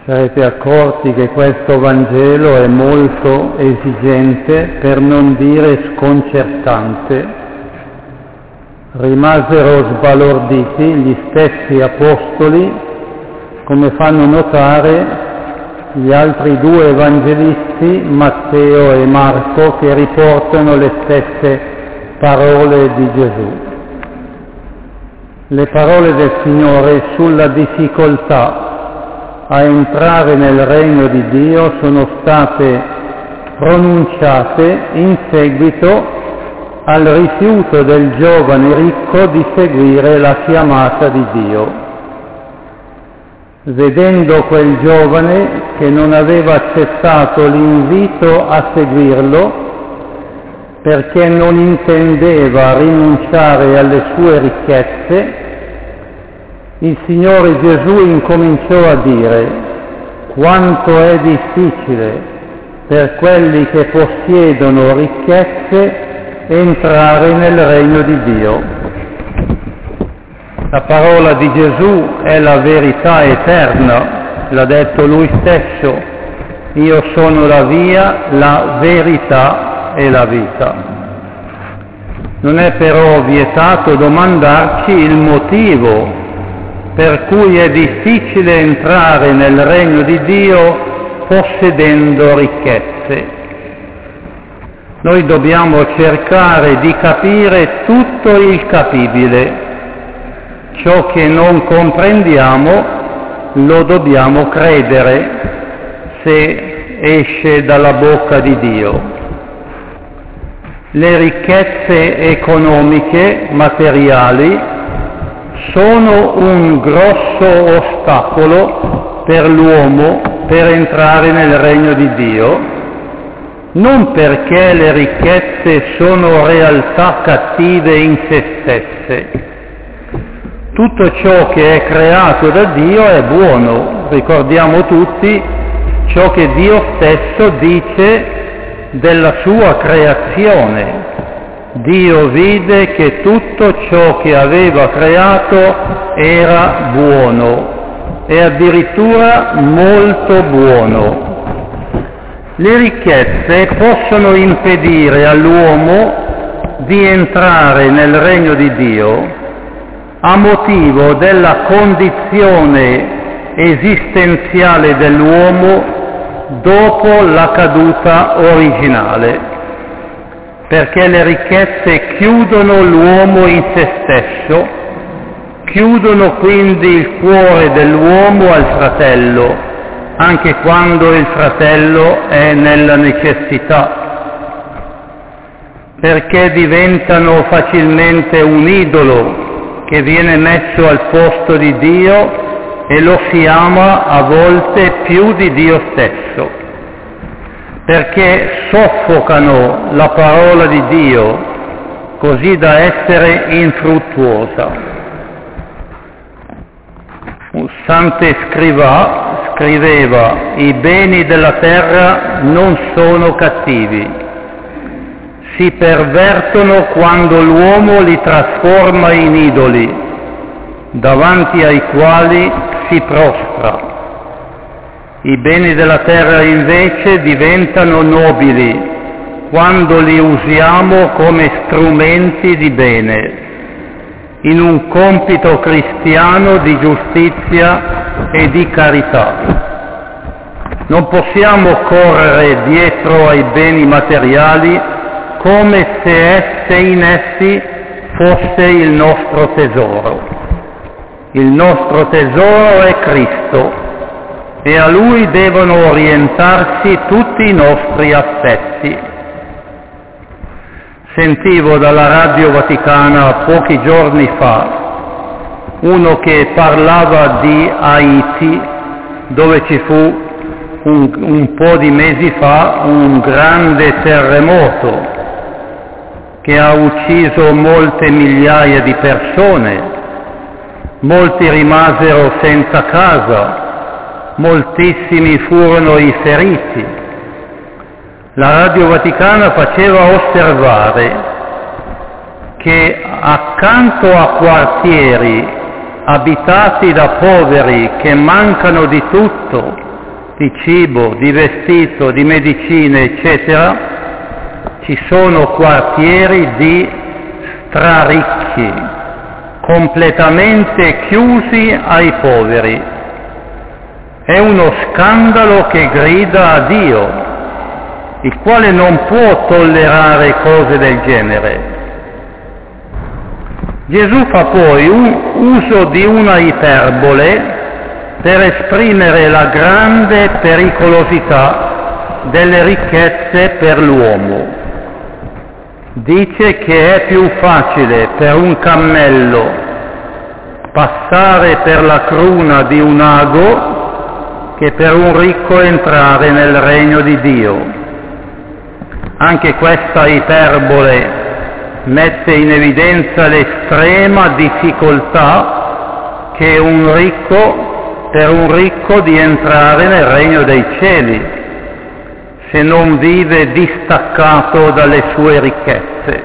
Sarete accorti che questo Vangelo è molto esigente, per non dire sconcertante. Rimasero sbalorditi gli stessi apostoli, come fanno notare gli altri due evangelisti, Matteo e Marco, che riportano le stesse parole di Gesù. Le parole del Signore sulla difficoltà a entrare nel regno di Dio sono state pronunciate in seguito al rifiuto del giovane ricco di seguire la chiamata di Dio. Vedendo quel giovane che non aveva accettato l'invito a seguirlo perché non intendeva rinunciare alle sue ricchezze, il Signore Gesù incominciò a dire: quanto è difficile per quelli che possiedono ricchezze entrare nel regno di Dio. La parola di Gesù è la verità eterna, l'ha detto Lui stesso: io sono la via, la verità e la vita. Non è però vietato domandarci il motivo per cui è difficile entrare nel regno di Dio possedendo ricchezze. Noi dobbiamo cercare di capire tutto il capibile. Ciò che non comprendiamo lo dobbiamo credere se esce dalla bocca di Dio. Le ricchezze economiche, materiali, sono un grosso ostacolo per l'uomo per entrare nel regno di Dio, non perché le ricchezze sono realtà cattive in se stesse. Tutto ciò che è creato da Dio è buono. Ricordiamo tutti ciò che Dio stesso dice della sua creazione. Dio vide che tutto ciò che aveva creato era buono e addirittura molto buono. Le ricchezze possono impedire all'uomo di entrare nel regno di Dio a motivo della condizione esistenziale dell'uomo dopo la caduta originale. Perché le ricchezze chiudono l'uomo in se stesso, chiudono quindi il cuore dell'uomo al fratello, anche quando il fratello è nella necessità, perché diventano facilmente un idolo che viene messo al posto di Dio e lo si ama a volte più di Dio stesso. Perché soffocano la parola di Dio così da essere infruttuosa. Un Sant'Escrivà scriveva: i beni della terra non sono cattivi, si pervertono quando l'uomo li trasforma in idoli, davanti ai quali si prostra. I beni della terra invece diventano nobili quando li usiamo come strumenti di bene, in un compito cristiano di giustizia e di carità. Non possiamo correre dietro ai beni materiali come se in essi fosse il nostro tesoro. Il nostro tesoro è Cristo, e a Lui devono orientarsi tutti i nostri affetti. Sentivo dalla Radio Vaticana pochi giorni fa uno che parlava di Haiti, dove ci fu un po' di mesi fa un grande terremoto che ha ucciso molte migliaia di persone, molti rimasero senza casa, moltissimi furono i feriti. La Radio Vaticana faceva osservare che accanto a quartieri abitati da poveri che mancano di tutto di cibo, di vestito, di medicine, eccetera, ci sono quartieri di straricchi, completamente chiusi ai poveri. È uno scandalo che grida a Dio, il quale non può tollerare cose del genere. Gesù fa poi uso di una iperbole per esprimere la grande pericolosità delle ricchezze per l'uomo. Dice che è più facile per un cammello passare per la cruna di un ago che per un ricco entrare nel regno di Dio. Anche questa iperbole mette in evidenza l'estrema difficoltà che per un ricco di entrare nel regno dei cieli, se non vive distaccato dalle sue ricchezze.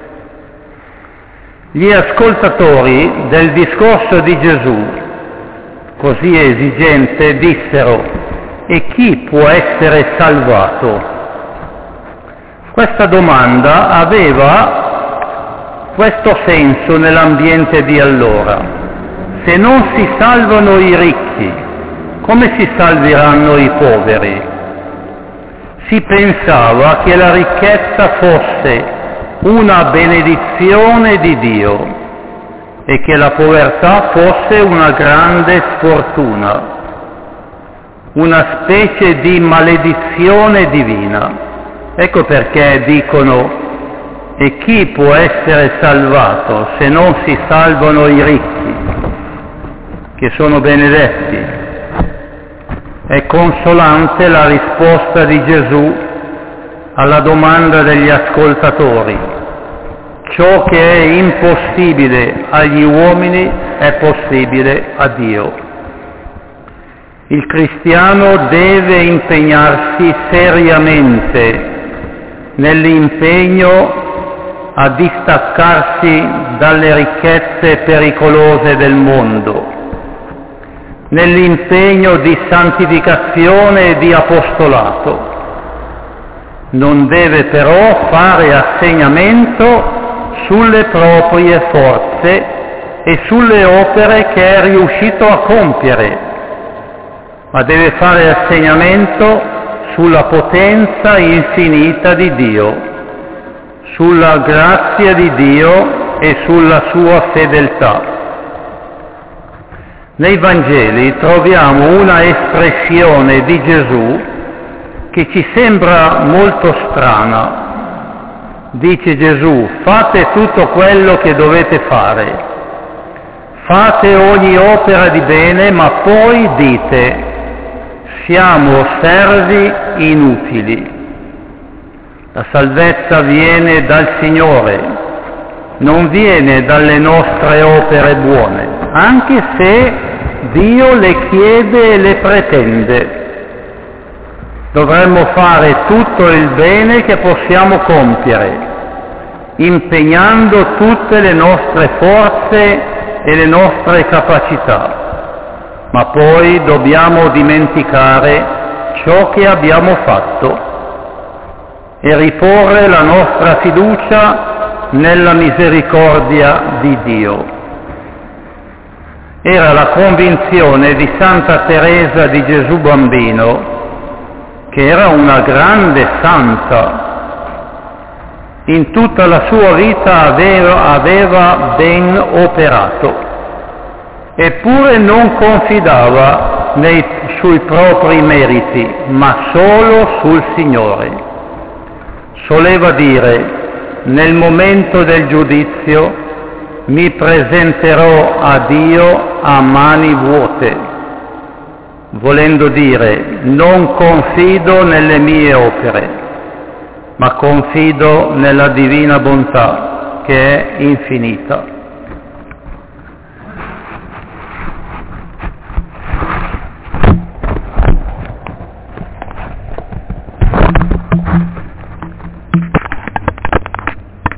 Gli ascoltatori del discorso di Gesù, così esigente, dissero: e chi può essere salvato? Questa domanda aveva questo senso nell'ambiente di allora. Se non si salvano i ricchi, come si salveranno i poveri? Si pensava che la ricchezza fosse una benedizione di Dio e che la povertà fosse una grande sfortuna, una specie di maledizione divina. Ecco perché dicono: e chi può essere salvato se non si salvano i ricchi, che sono benedetti? È consolante la risposta di Gesù alla domanda degli ascoltatori. Ciò che è impossibile agli uomini è possibile a Dio. Il cristiano deve impegnarsi seriamente nell'impegno a distaccarsi dalle ricchezze pericolose del mondo, nell'impegno di santificazione e di apostolato. Non deve però fare assegnamento sulle proprie forze e sulle opere che è riuscito a compiere, ma deve fare assegnamento sulla potenza infinita di Dio, sulla grazia di Dio e sulla sua fedeltà. Nei Vangeli troviamo una espressione di Gesù che ci sembra molto strana. Dice Gesù: fate tutto quello che dovete fare, fate ogni opera di bene, ma poi dite: siamo servi inutili. La salvezza viene dal Signore, non viene dalle nostre opere buone, anche se Dio le chiede e le pretende. Dovremmo fare tutto il bene che possiamo compiere, impegnando tutte le nostre forze e le nostre capacità, ma poi dobbiamo dimenticare ciò che abbiamo fatto e riporre la nostra fiducia nella misericordia di Dio. Era la convinzione di Santa Teresa di Gesù Bambino, che era una grande santa. In tutta la sua vita aveva ben operato, eppure non confidava sui propri meriti, ma solo sul Signore. Soleva dire: nel momento del giudizio mi presenterò a Dio a mani vuote, volendo dire: non confido nelle mie opere, ma confido nella divina bontà che è infinita.